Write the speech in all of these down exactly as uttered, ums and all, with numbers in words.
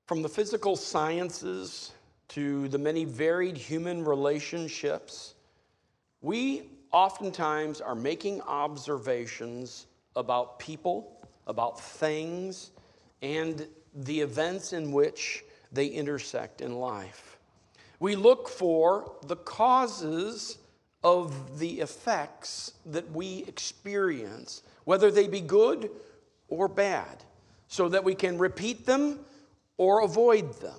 From the physical sciences to the many varied human relationships, we oftentimes are making observations about people, about things, and the events in which they intersect in life. We look for the causes of the effects that we experience, whether they be good or bad, so that we can repeat them or avoid them.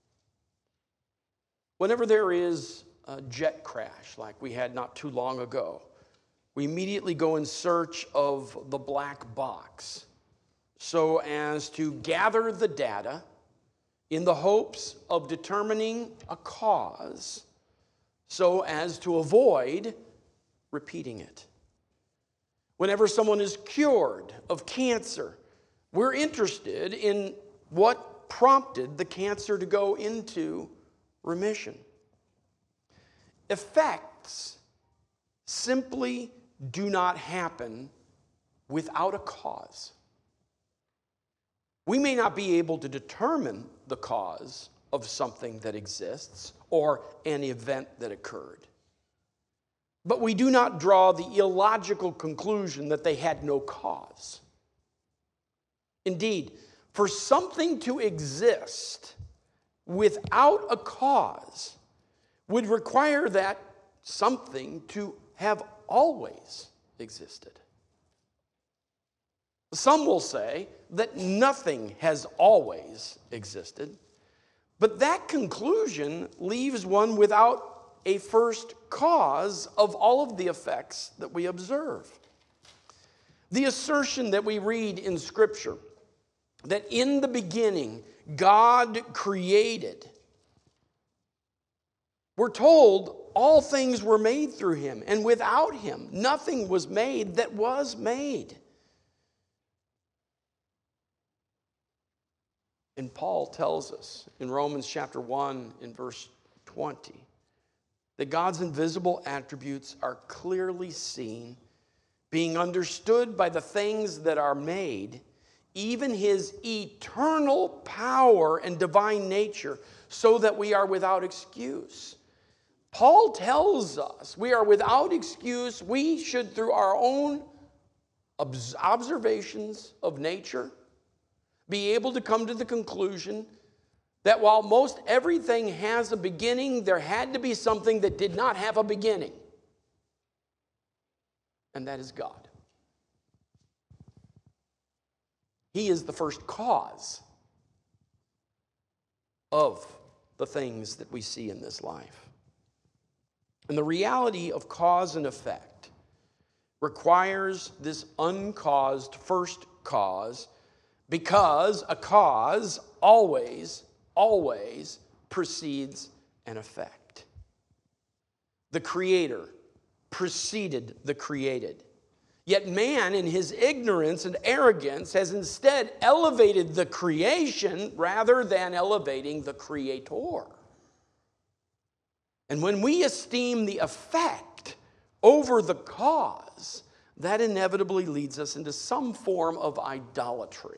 Whenever there is a jet crash like we had not too long ago, we immediately go in search of the black box so as to gather the data in the hopes of determining a cause so as to avoid repeating it. Whenever someone is cured of cancer, we're interested in what prompted the cancer to go into remission. Effects simply do not happen without a cause. We may not be able to determine the cause of something that exists or an event that occurred, but we do not draw the illogical conclusion that they had no cause. Indeed, for something to exist without a cause would require that something to have always existed. Some will say that nothing has always existed, but that conclusion leaves one without a first cause of all of the effects that we observe. The assertion that we read in Scripture that in the beginning God created, we're told all things were made through him, and without him nothing was made that was made. And Paul tells us in Romans chapter one in verse twenty that God's invisible attributes are clearly seen, being understood by the things that are made, even his eternal power and divine nature, so that we are without excuse. Paul tells us we are without excuse. We should, through our own observations of nature, be able to come to the conclusion that while most everything has a beginning, there had to be something that did not have a beginning, and that is God. He is the first cause of the things that we see in this life. And the reality of cause and effect requires this uncaused first cause, because a cause always, always precedes an effect. The Creator preceded the created. Yet man, in his ignorance and arrogance, has instead elevated the creation rather than elevating the Creator. And when we esteem the effect over the cause, that inevitably leads us into some form of idolatry.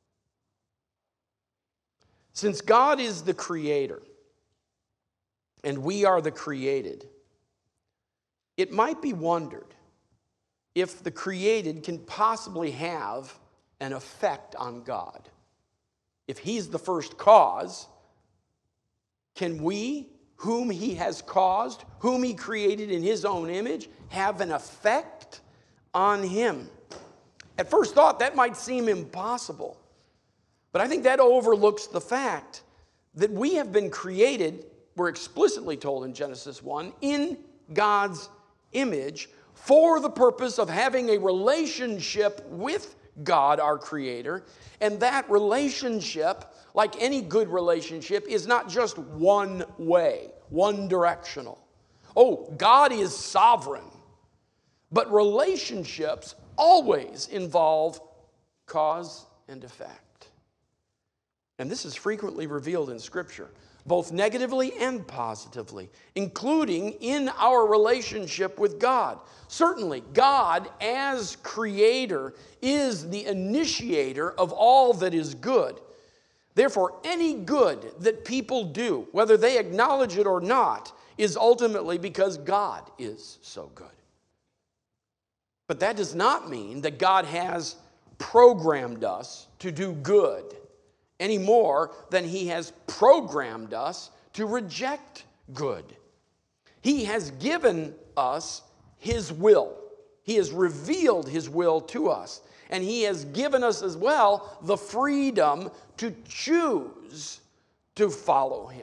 Since God is the Creator and we are the created, it might be wondered if the created can possibly have an effect on God. If he's the first cause, can we, whom he has caused, whom he created in his own image, have an effect on him? At first thought, that might seem impossible. But I think that overlooks the fact that we have been created, we're explicitly told in Genesis one, in God's image for the purpose of having a relationship with God, our Creator. And that relationship, like any good relationship, is not just one way, one directional. Oh, God is sovereign. But relationships always involve cause and effect. And this is frequently revealed in Scripture, both negatively and positively, including in our relationship with God. Certainly, God, as Creator, is the initiator of all that is good. Therefore, any good that people do, whether they acknowledge it or not, is ultimately because God is so good. But that does not mean that God has programmed us to do good any more than he has programmed us to reject good. He has given us his will. He has revealed his will to us. And he has given us as well the freedom to choose to follow him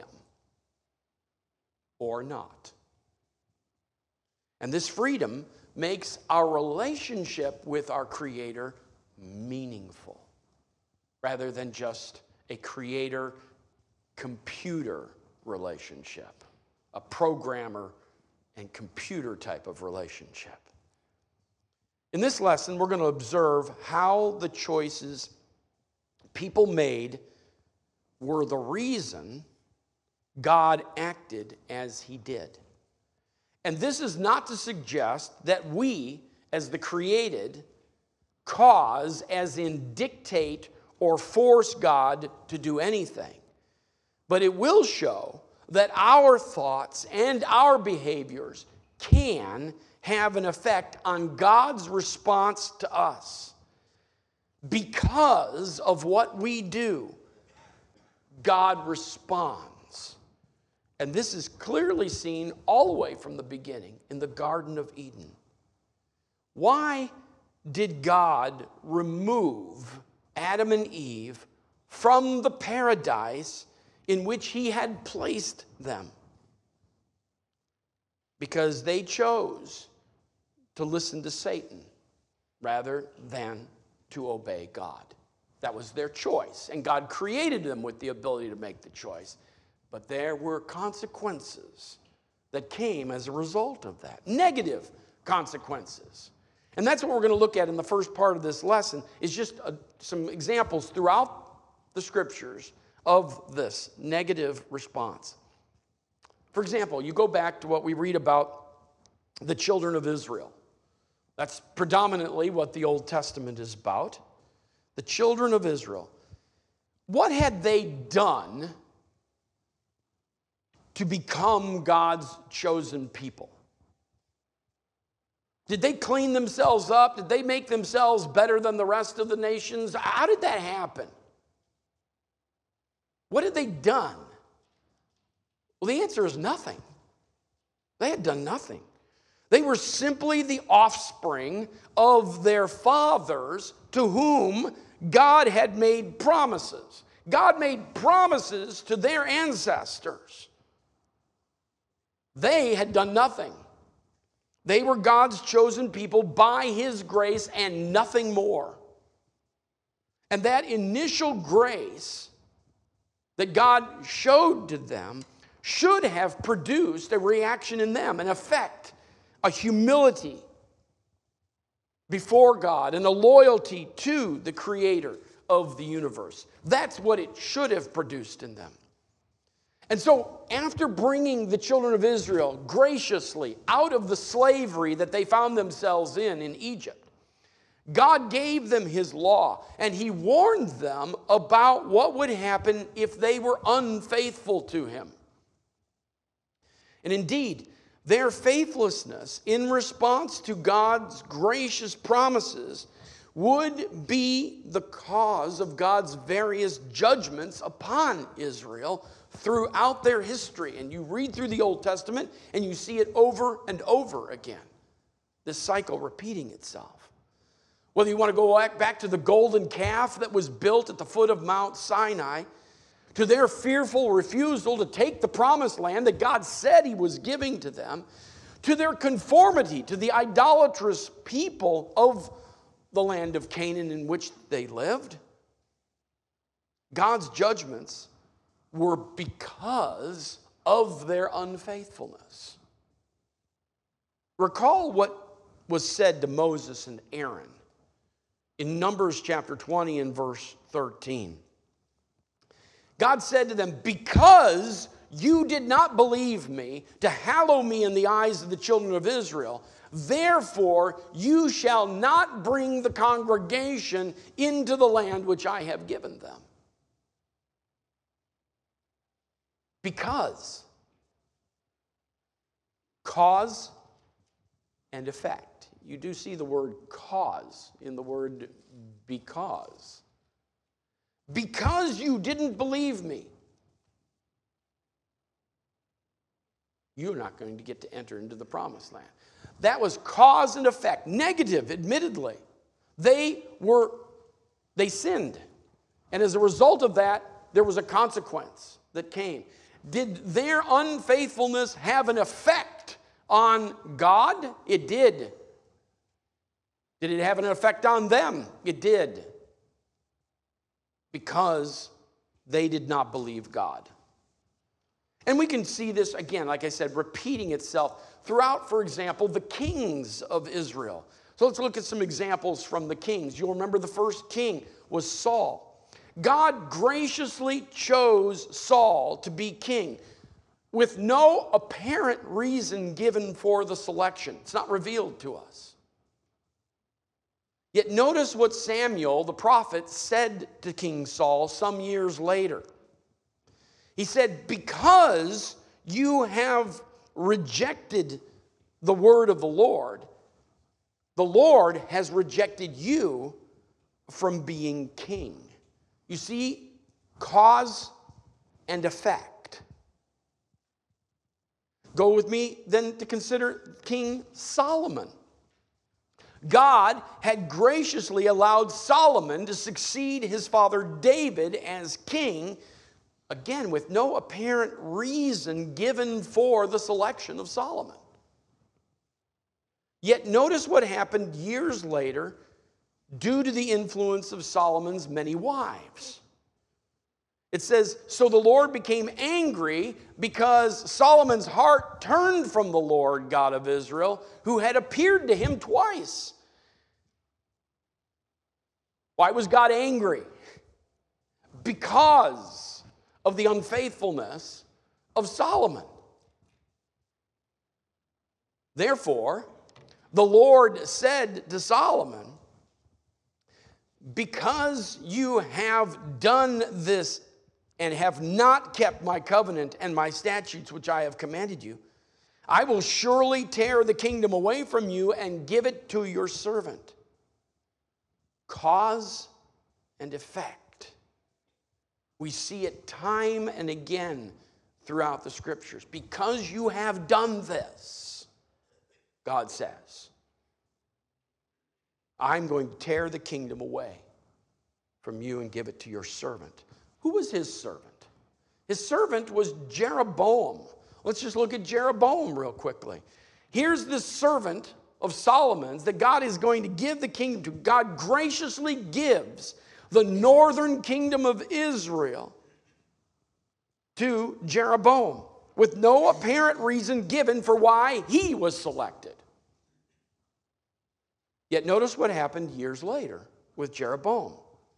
or not. And this freedom makes our relationship with our Creator meaningful rather than just a creator-computer relationship, a programmer and computer type of relationship. In this lesson, we're going to observe how the choices people made were the reason God acted as he did. And this is not to suggest that we, as the created, cause, as in dictate or force God to do anything. But it will show that our thoughts and our behaviors can have an effect on God's response to us. Because of what we do, God responds. And this is clearly seen all the way from the beginning in the Garden of Eden. Why did God remove Adam and Eve from the paradise in which he had placed them? Because they chose to listen to Satan rather than to obey God. That was their choice, and God created them with the ability to make the choice. But there were consequences that came as a result of that, negative consequences. And that's what we're going to look at in the first part of this lesson, is just uh, some examples throughout the scriptures of this negative response. For example, you go back to what we read about the children of Israel. That's predominantly what the Old Testament is about. The children of Israel. What had they done to become God's chosen people? Did they clean themselves up? Did they make themselves better than the rest of the nations? How did that happen? What had they done? Well, the answer is nothing. They had done nothing. They were simply the offspring of their fathers to whom God had made promises. God made promises to their ancestors. They had done nothing. They were God's chosen people by his grace and nothing more. And that initial grace that God showed to them should have produced a reaction in them, an effect, a humility before God, and a loyalty to the Creator of the universe. That's what it should have produced in them. And so, after bringing the children of Israel graciously out of the slavery that they found themselves in in Egypt, God gave them his law, and he warned them about what would happen if they were unfaithful to him. And indeed, their faithlessness in response to God's gracious promises would be the cause of God's various judgments upon Israel throughout their history. And you read through the Old Testament and you see it over and over again, this cycle repeating itself. Whether you want to go back to the golden calf that was built at the foot of Mount Sinai, to their fearful refusal to take the promised land that God said he was giving to them, to their conformity to the idolatrous people of the land of Canaan in which they lived, God's judgments were because of their unfaithfulness. Recall what was said to Moses and Aaron in Numbers chapter twenty and verse thirteen. God said to them, "Because you did not believe me to hallow me in the eyes of the children of Israel, therefore you shall not bring the congregation into the land which I have given them." Because. Cause and effect. You do see the word cause in the word because. Because you didn't believe me, you're not going to get to enter into the promised land. That was cause and effect. Negative, admittedly. They were, they sinned. And as a result of that, there was a consequence that came. Did their unfaithfulness have an effect on God? It did. Did it have an effect on them? It did. Because they did not believe God. And we can see this, again, like I said, repeating itself throughout, for example, the kings of Israel. So let's look at some examples from the kings. You'll remember the first king was Saul. God graciously chose Saul to be king with no apparent reason given for the selection. It's not revealed to us. Yet notice what Samuel, the prophet, said to King Saul some years later. He said, because you have rejected the word of the Lord, the Lord has rejected you from being king. You see, cause and effect. Go with me then to consider King Solomon. God had graciously allowed Solomon to succeed his father David as king, again, with no apparent reason given for the selection of Solomon. Yet notice what happened years later due to the influence of Solomon's many wives. It says, so the Lord became angry because Solomon's heart turned from the Lord God of Israel, who had appeared to him twice. Why was God angry? Because of the unfaithfulness of Solomon. Therefore, the Lord said to Solomon, because you have done this and have not kept my covenant and my statutes which I have commanded you, I will surely tear the kingdom away from you and give it to your servant. Cause and effect. We see it time and again throughout the scriptures. Because you have done this, God says, I'm going to tear the kingdom away from you and give it to your servant. Who was his servant? His servant was Jeroboam. Let's just look at Jeroboam real quickly. Here's this servant of Solomon's that God is going to give the kingdom to. God graciously gives the northern kingdom of Israel to Jeroboam with no apparent reason given for why he was selected. Yet notice what happened years later with Jeroboam.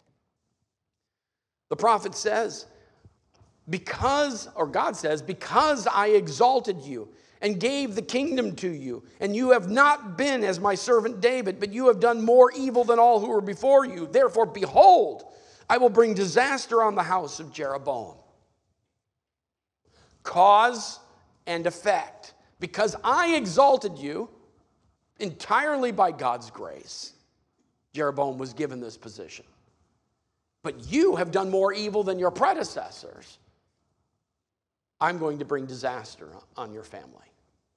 The prophet says, because, or God says, because I exalted you and gave the kingdom to you, and you have not been as my servant David, but you have done more evil than all who were before you. Therefore, behold, I will bring disaster on the house of Jeroboam. Cause and effect. Because I exalted you entirely by God's grace, Jeroboam was given this position. But you have done more evil than your predecessors. I'm going to bring disaster on your family.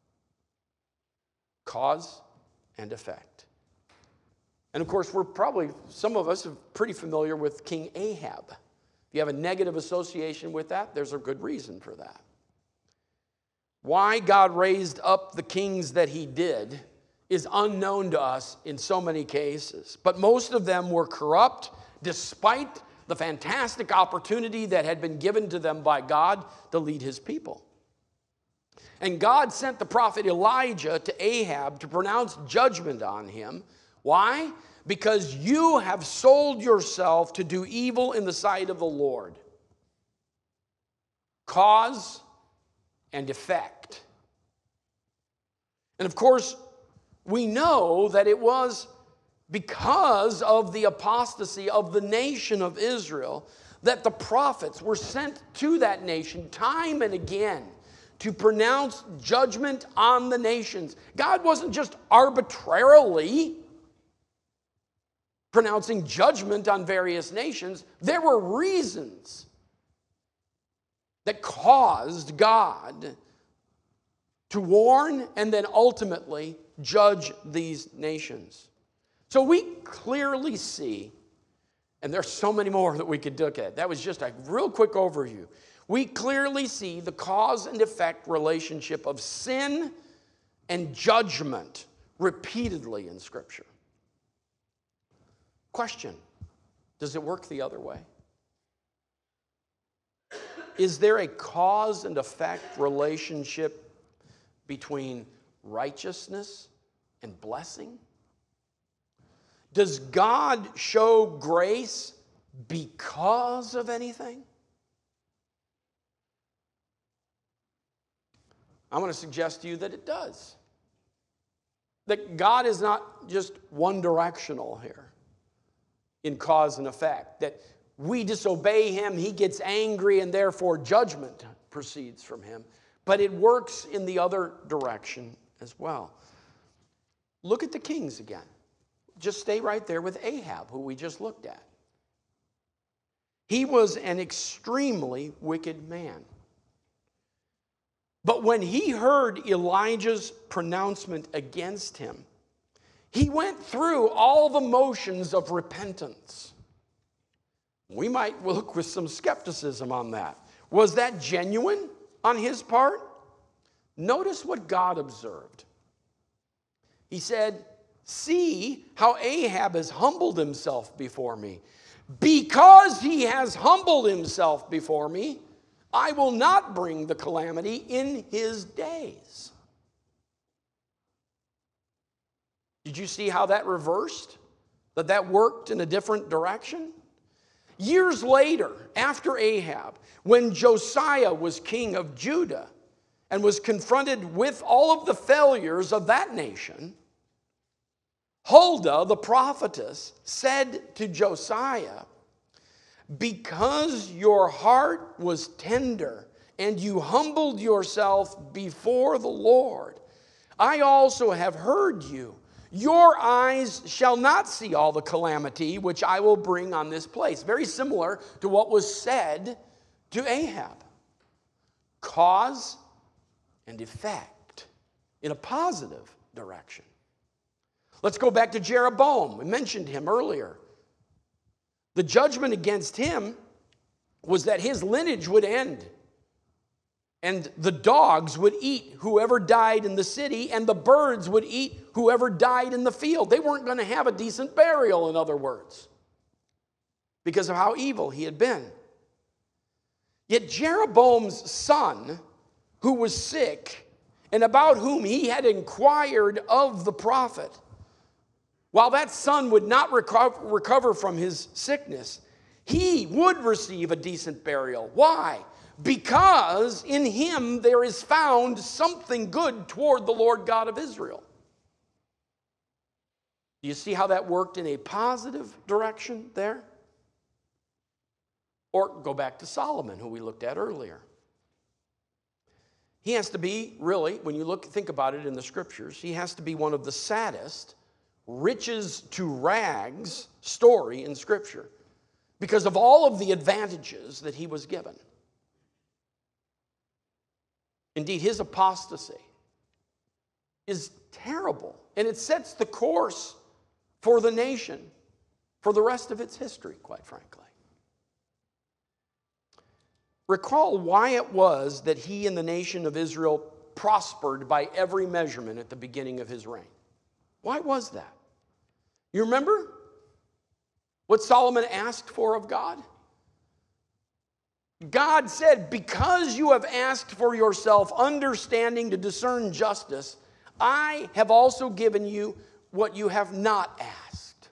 Cause and effect. And of course, we're probably, some of us are pretty familiar with King Ahab. If you have a negative association with that, there's a good reason for that. Why God raised up the kings that he did is unknown to us in so many cases. But most of them were corrupt, despite the fantastic opportunity that had been given to them by God to lead his people. And God sent the prophet Elijah to Ahab to pronounce judgment on him. Why? Because you have sold yourself to do evil in the sight of the Lord. Cause and effect. And of course, we know that it was because of the apostasy of the nation of Israel that the prophets were sent to that nation time and again to pronounce judgment on the nations. God wasn't just arbitrarily pronouncing judgment on various nations. There were reasons that caused God to warn and then ultimately judge these nations. So we clearly see, and there's so many more that we could look at. That was just a real quick overview. We clearly see the cause and effect relationship of sin and judgment repeatedly in Scripture. Question, does it work the other way? Is there a cause and effect relationship between righteousness and blessing? Does God show grace because of anything? I want to suggest to you that it does. That God is not just one directional here in cause and effect. That we disobey him, he gets angry, and therefore judgment proceeds from him. But it works in the other direction as well. Look at the kings again. Just stay right there with Ahab, who we just looked at. He was an extremely wicked man. But when he heard Elijah's pronouncement against him, he went through all the motions of repentance. We might look with some skepticism on that. Was that genuine on his part? Notice what God observed. He said, "See how Ahab has humbled himself before me. Because he has humbled himself before me, I will not bring the calamity in his days." Did you see how that reversed? That that worked in a different direction? Years later, after Ahab, when Josiah was king of Judah and was confronted with all of the failures of that nation, Huldah, the prophetess, said to Josiah, "Because your heart was tender and you humbled yourself before the Lord, I also have heard you. Your eyes shall not see all the calamity which I will bring on this place." Very similar to what was said to Ahab. Cause and effect in a positive direction. Let's go back to Jeroboam. We mentioned him earlier. The judgment against him was that his lineage would end. And the dogs would eat whoever died in the city, and the birds would eat whoever died in the field. They weren't going to have a decent burial, in other words, because of how evil he had been. Yet Jeroboam's son, who was sick, and about whom he had inquired of the prophet, while that son would not recover from his sickness, he would receive a decent burial. Why? Because in him there is found something good toward the Lord God of Israel. Do you see how that worked in a positive direction there? Or go back to Solomon, who we looked at earlier. He has to be, really, when you look, think about it in the scriptures, he has to be one of the saddest, riches to rags story in Scripture because of all of the advantages that he was given. Indeed, his apostasy is terrible, and it sets the course for the nation for the rest of its history, quite frankly. Recall why it was that he and the nation of Israel prospered by every measurement at the beginning of his reign. Why was that? You remember what Solomon asked for of God? God said, "Because you have asked for yourself understanding to discern justice, I have also given you what you have not asked."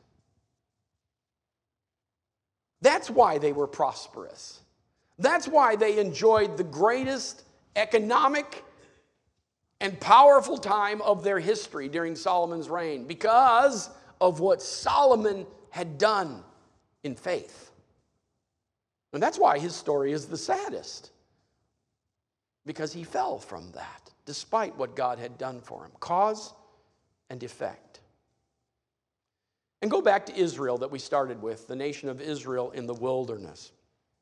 That's why they were prosperous. That's why they enjoyed the greatest economic and powerful time of their history during Solomon's reign, because of what Solomon had done in faith. And that's why his story is the saddest, because he fell from that, despite what God had done for him. Cause and effect. And go back to Israel that we started with, the nation of Israel in the wilderness.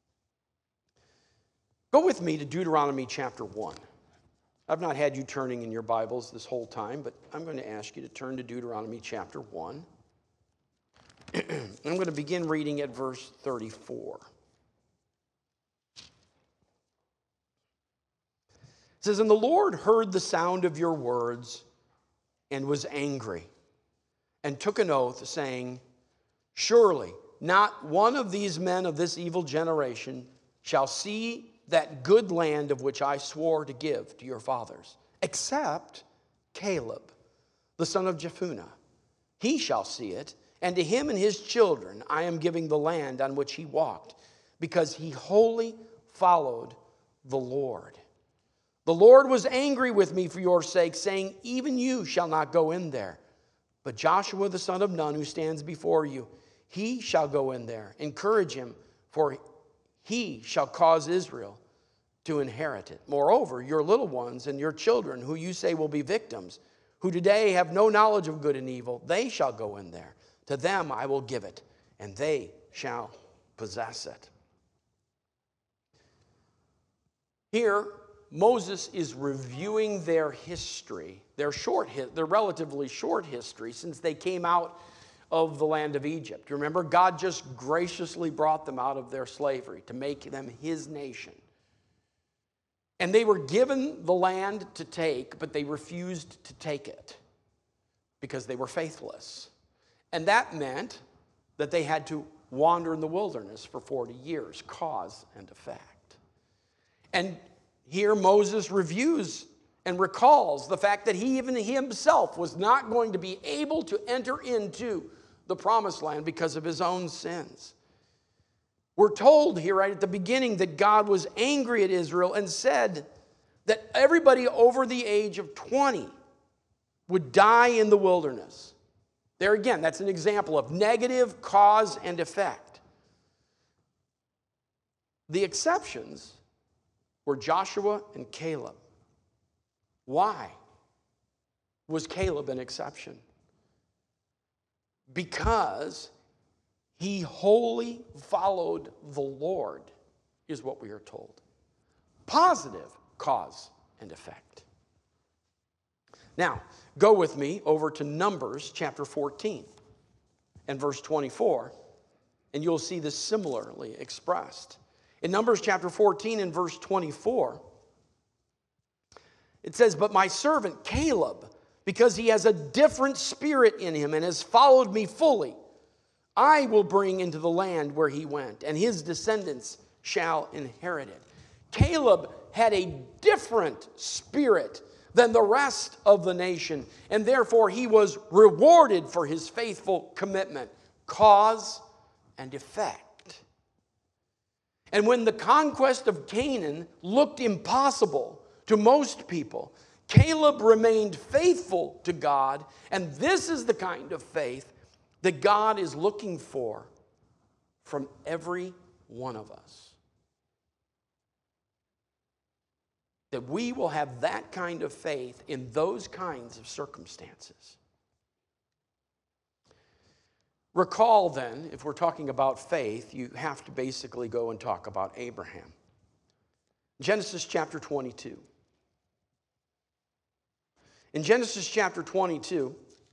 Go with me to Deuteronomy chapter one. I've not had you turning in your Bibles this whole time, but I'm going to ask you to turn to Deuteronomy chapter one. I'm going to begin reading at verse thirty-four. It says, "And the Lord heard the sound of your words and was angry, and took an oath, saying, Surely not one of these men of this evil generation shall see that good land of which I swore to give to your fathers, except Caleb, the son of Jephunneh. He shall see it, and to him and his children I am giving the land on which he walked, because he wholly followed the Lord. The Lord was angry with me for your sake, saying, Even you shall not go in there. But Joshua the son of Nun, who stands before you, he shall go in there. Encourage him, for he shall cause Israel to inherit it. Moreover, your little ones and your children, who you say will be victims, who today have no knowledge of good and evil, they shall go in there. To them I will give it, and they shall possess it." Here, Moses is reviewing their history, their short, their relatively short history since they came out of the land of Egypt. Remember, God just graciously brought them out of their slavery to make them his nation. And they were given the land to take, but they refused to take it because they were faithless. And that meant that they had to wander in the wilderness for forty years, cause and effect. And here Moses reviews and recalls the fact that he even himself was not going to be able to enter into the promised land because of his own sins. We're told here right at the beginning that God was angry at Israel and said that everybody over the age of twenty would die in the wilderness. There again, that's an example of negative cause and effect. The exceptions were Joshua and Caleb. Why was Caleb an exception? Because he wholly followed the Lord, is what we are told. Positive cause and effect. Now, go with me over to Numbers chapter fourteen and verse twenty-four, and you'll see this similarly expressed. In Numbers chapter fourteen and verse twenty-four, it says, "But my servant Caleb, because he has a different spirit in him and has followed me fully, I will bring into the land where he went, and his descendants shall inherit it." Caleb had a different spirit than the rest of the nation, and therefore he was rewarded for his faithful commitment, cause and effect. And when the conquest of Canaan looked impossible to most people, Caleb remained faithful to God, and this is the kind of faith that God is looking for from every one of us. That we will have that kind of faith in those kinds of circumstances. Recall then, if we're talking about faith, you have to basically go and talk about Abraham. Genesis chapter twenty-two. In Genesis chapter twenty-two,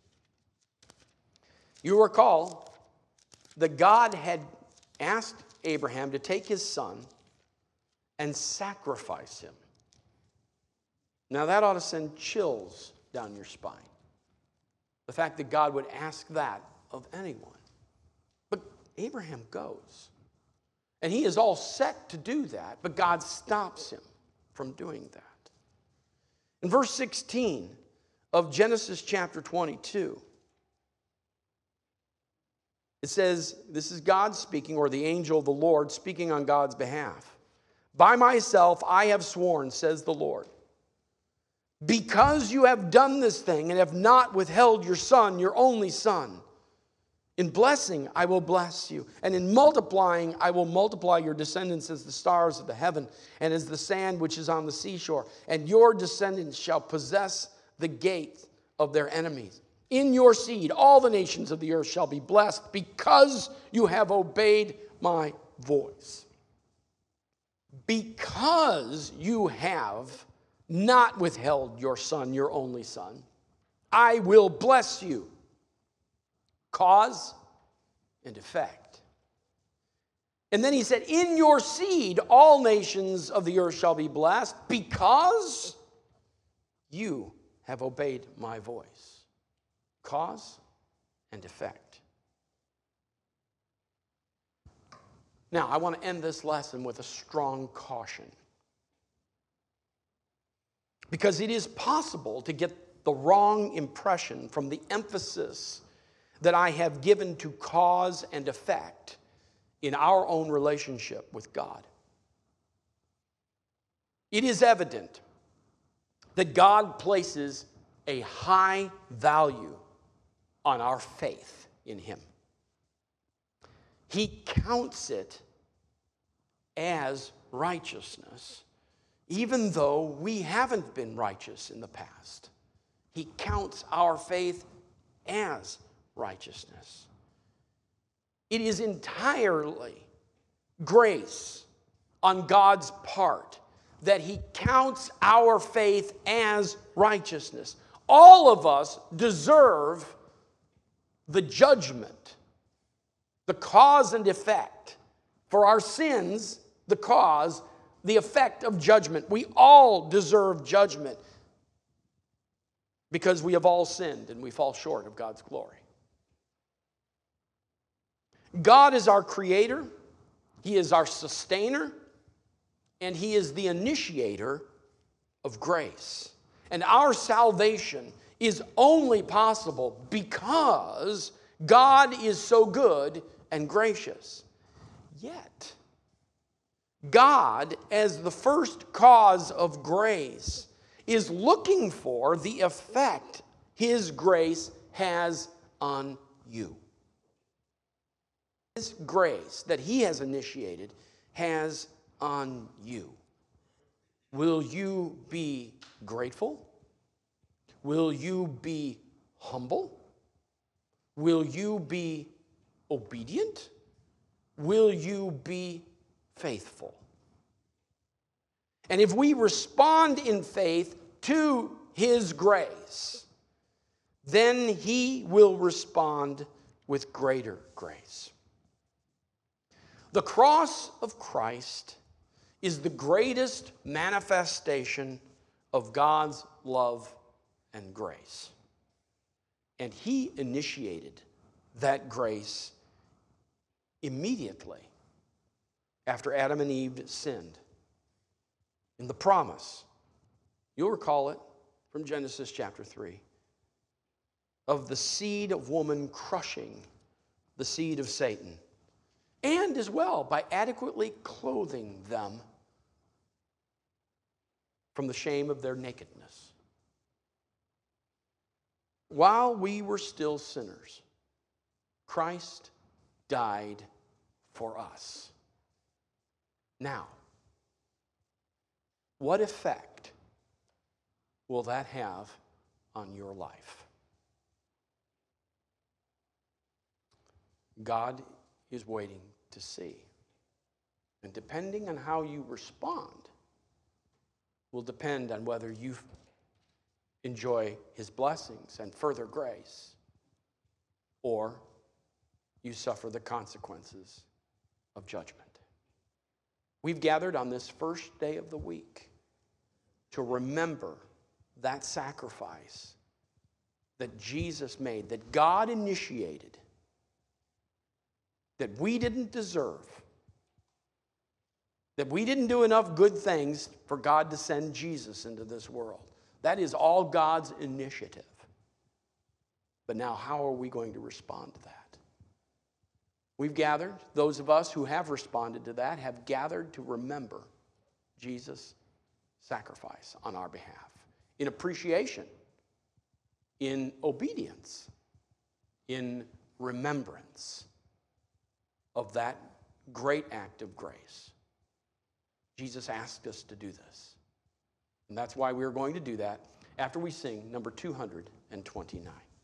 you recall that God had asked Abraham to take his son and sacrifice him. Now that ought to send chills down your spine. The fact that God would ask that of anyone. But Abraham goes. And he is all set to do that, but God stops him from doing that. In verse sixteen of Genesis chapter twenty-two, it says, this is God speaking, or the angel of the Lord speaking on God's behalf. "By myself I have sworn, says the Lord, because you have done this thing and have not withheld your son, your only son, In blessing, I will bless you. And in multiplying, I will multiply your descendants as the stars of the heaven and as the sand which is on the seashore. And your descendants shall possess the gate of their enemies. In your seed, all the nations of the earth shall be blessed because you have obeyed my voice. Because you have not withheld your son, your only son, I will bless you. Cause and effect. And then he said, in your seed, all nations of the earth shall be blessed because you have obeyed my voice. Cause and effect. Now, I want to end this lesson with a strong caution. Because it is possible to get the wrong impression from the emphasis that I have given to cause and effect in our own relationship with God. It is evident that God places a high value on our faith in him. He counts it as righteousness, even though we haven't been righteous in the past. He counts our faith as righteousness. It is entirely grace on God's part that he counts our faith as righteousness. All of us deserve the judgment, the cause and effect. For our sins, the cause, the effect of judgment. We all deserve judgment because we have all sinned and we fall short of God's glory. God is our creator, he is our sustainer, and he is the initiator of grace. And our salvation is only possible because God is so good and gracious. Yet, God, as the first cause of grace, is looking for the effect his grace has on you. His grace that he has initiated has on you. Will you be grateful? Will you be humble? Will you be obedient? Will you be faithful? And if we respond in faith to his grace, then he will respond with greater grace. The cross of Christ is the greatest manifestation of God's love and grace. And he initiated that grace immediately after Adam and Eve sinned. In the promise, you'll recall it from Genesis chapter three, of the seed of woman crushing the seed of Satan. And as well, by adequately clothing them from the shame of their nakedness. While we were still sinners, Christ died for us. Now, what effect will that have on your life? God is waiting to see. And depending on how you respond will depend on whether you enjoy his blessings and further grace, or you suffer the consequences of judgment. We've gathered on this first day of the week to remember that sacrifice that Jesus made, that God initiated, that we didn't deserve, that we didn't do enough good things for God to send Jesus into this world. That is all God's initiative. But now, how are we going to respond to that? We've gathered, those of us who have responded to that, have gathered to remember Jesus' sacrifice on our behalf, in appreciation, in obedience, in remembrance of that great act of grace. Jesus asked us to do this. And that's why we're going to do that after we sing number two hundred twenty-nine.